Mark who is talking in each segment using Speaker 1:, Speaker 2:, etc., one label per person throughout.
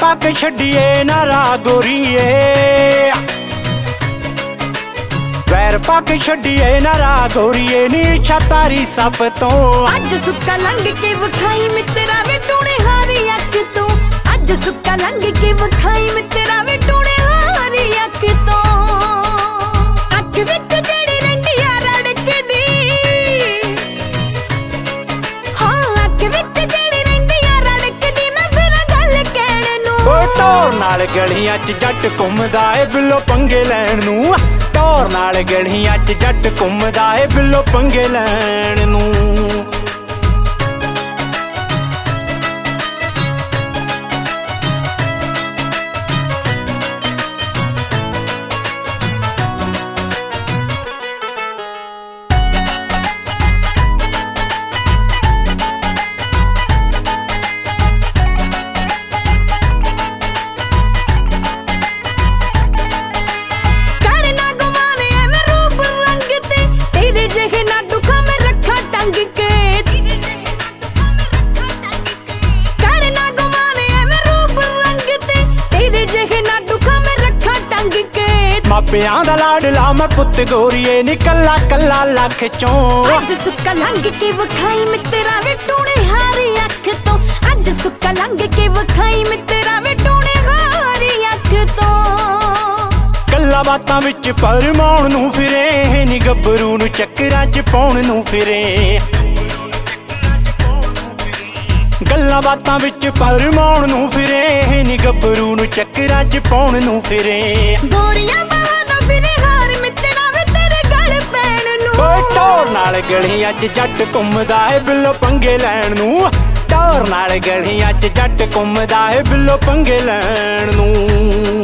Speaker 1: पा के छड्डिए ना राह गोरीए, वैर पा के छड्डिए ना राह गोरीए नी इच्छा तारी सब तो।
Speaker 2: अज सुक्का लंघ के विखाई मित्रा वे टूणे हारी अख तो, अज सुक्का लंघ के विखाई मित्रा वे टूणे हारी अख तो। अख विच जेड़ी रहिंदी आ रड़कदी, हां अख विच जेड़ी रहिंदी आ रड़कदी, मैं फिर गल कहण नूं।
Speaker 1: ओ टोर नाल गलियां च जट घुमदा ए बिल्लो पंगे लैण नूं, टोर नाल गलियां च जट घुमदा ए बिल्लो पंगे लैण नूं। मापियां दा लाडला मैं पुत गोरीए नी कल्ला कल्ला लख चों।
Speaker 2: अज सुक्का लंघ के विखाई मित्रा वे टूणे हारी अख तो, अज सुक्का लंघ के विखाई मित्रा वे टूणे हारी अख तो।
Speaker 1: गल्लां बातां विच परमाउण नूं फिरे नी गब्बरू नूं चक्करां च पाउण नूं फिरे, गल्लां बातां विच परमाउण नूं फिरे नी गब्बरू नूं चक्करां च पाउण नूं फिरे।
Speaker 2: गोरियां बहाना फिरे हार मित्रा वे तेरे गल पैण नूं।
Speaker 1: ओए टोर नाल गलियां च जट घुमदा ए बिल्लो पंगे लैण नूं, टोर नाल गलियां च जट घुमदा ए बिल्लो पंगे लैण नूं।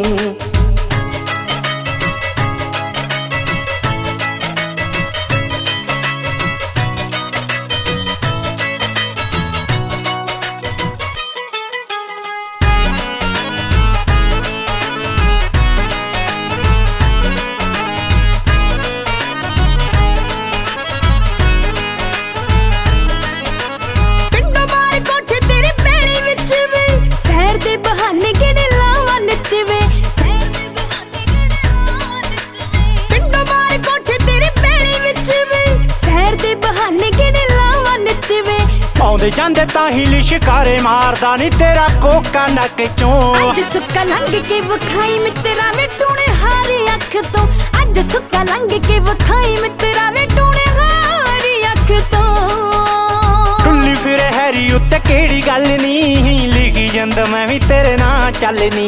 Speaker 1: आउंदे जांदे तां ही शिकारे मारदा नी तेरा कोका नक चों।
Speaker 2: अज सुक्का लंघ के विखाई मित्रा वे टूणे हारी अख तो, अज सुक्का लंघ के विखाई मित्रा वे टूणे हारी अख तो।
Speaker 1: टुल्ली फिरे हैरी उत्ते केड़ी गल नी, लिखी जंद मैं भी तेरे नां चलनी।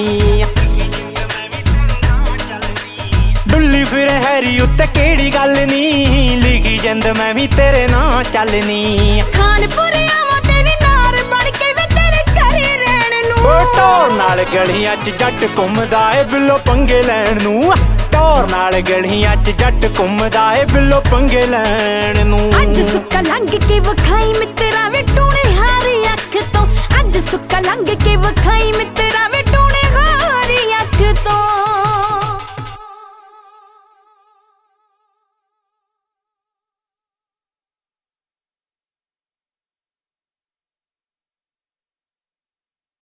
Speaker 1: डुल्ली फिरे हैरी उत्ते केड़ी गल नी, लिखी जंद मैं भी तेरे नां चलनी।
Speaker 2: खानपुर आवां तेरी नार बन के वे तेरे घरे रहण नूं।
Speaker 1: ओ टोर नाल गलियां च जट घुमदा ए बिल्लो पंगे लैण नूं, टोर नाल गलियां च जट घुमदा ए बिल्लो पंगे लैण नूं।
Speaker 2: अज सुक्का लंघ के विखाई